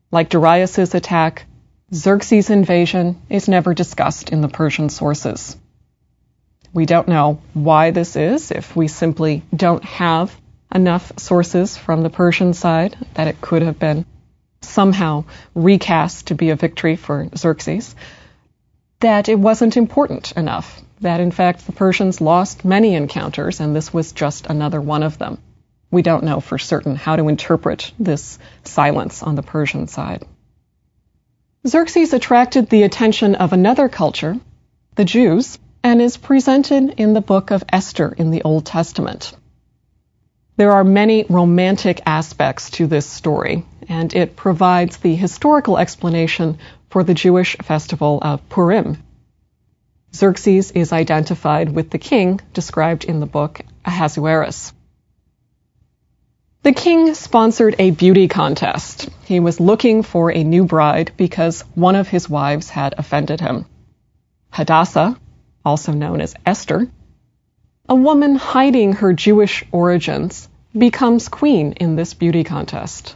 Like Darius's attack, Xerxes' invasion is never discussed in the Persian sources. We don't know why this is, if we simply don't have enough sources from the Persian side, that it could have been somehow recast to be a victory for Xerxes, that it wasn't important enough, that in fact the Persians lost many encounters and this was just another one of them. We don't know for certain how to interpret this silence on the Persian side. Xerxes attracted the attention of another culture, the Jews, and is presented in the book of Esther in the Old Testament. There are many romantic aspects to this story, and it provides the historical explanation for the Jewish festival of Purim. Xerxes is identified with the king described in the book Ahasuerus. The king sponsored a beauty contest. He was looking for a new bride because one of his wives had offended him. Hadassah, also known as Esther, a woman hiding her Jewish origins, becomes queen in this beauty contest.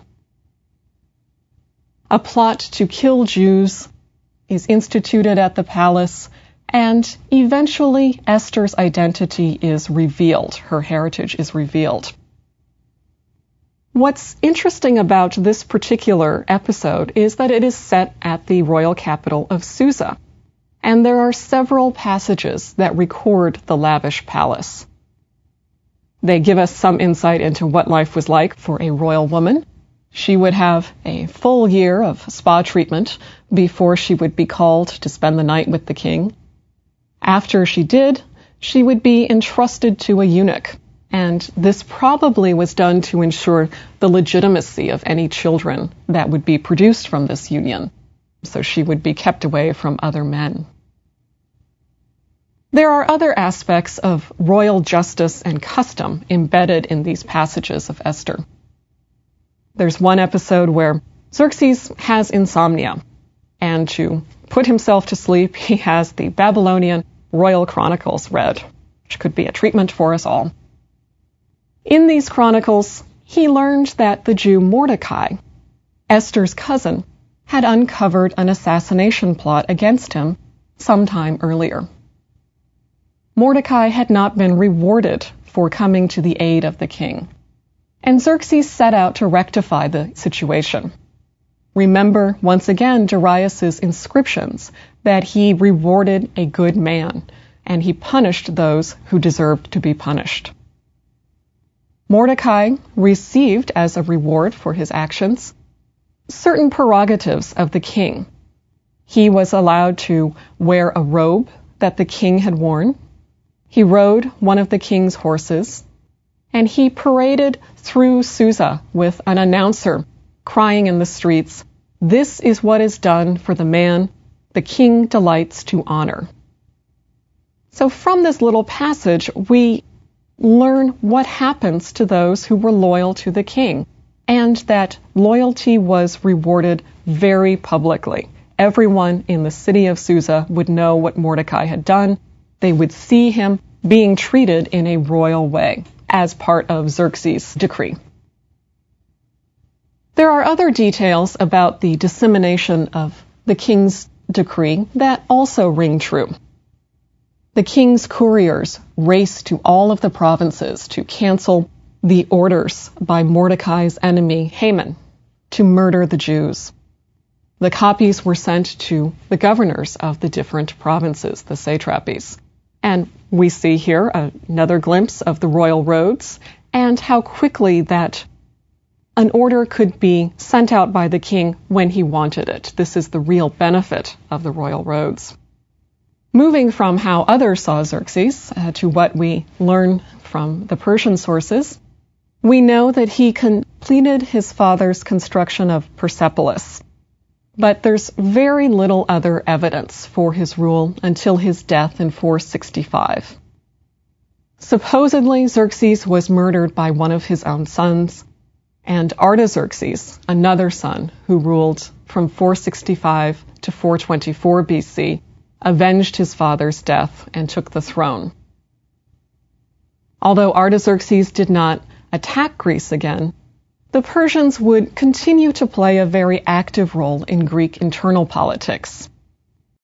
A plot to kill Jews is instituted at the palace, and eventually Esther's identity is revealed. Her heritage is revealed. What's interesting about this particular episode is that it is set at the royal capital of Susa, and there are several passages that record the lavish palace. They give us some insight into what life was like for a royal woman. She would have a full year of spa treatment before she would be called to spend the night with the king. After she did, she would be entrusted to a eunuch, and this probably was done to ensure the legitimacy of any children that would be produced from this union, so she would be kept away from other men. There are other aspects of royal justice and custom embedded in these passages of Esther. There's one episode where Xerxes has insomnia, and to put himself to sleep, he has the Babylonian Royal Chronicles read, which could be a treatment for us all. In these chronicles, he learned that the Jew Mordecai, Esther's cousin, had uncovered an assassination plot against him sometime earlier. Mordecai had not been rewarded for coming to the aid of the king, and Xerxes set out to rectify the situation. Remember, once again, Darius's inscriptions that he rewarded a good man, and he punished those who deserved to be punished. Mordecai received as a reward for his actions certain prerogatives of the king. He was allowed to wear a robe that the king had worn. He rode one of the king's horses, and he paraded through Susa with an announcer crying in the streets, "This is what is done for the man the king delights to honor." So from this little passage, we learn what happens to those who were loyal to the king, and that loyalty was rewarded very publicly. Everyone in the city of Susa would know what Mordecai had done. They would see him being treated in a royal way as part of Xerxes' decree. There are other details about the dissemination of the king's decree that also ring true. The king's couriers raced to all of the provinces to cancel the orders by Mordecai's enemy Haman to murder the Jews. The copies were sent to the governors of the different provinces, the satrapies. And we see here another glimpse of the royal roads and how quickly that an order could be sent out by the king when he wanted it. This is the real benefit of the royal roads. Moving from how others saw Xerxes to what we learn from the Persian sources, we know that he completed his father's construction of Persepolis. But there's very little other evidence for his rule until his death in 465. Supposedly, Xerxes was murdered by one of his own sons, and Artaxerxes, another son who ruled from 465 to 424 BC, avenged his father's death and took the throne. Although Artaxerxes did not attack Greece again, the Persians would continue to play a very active role in Greek internal politics.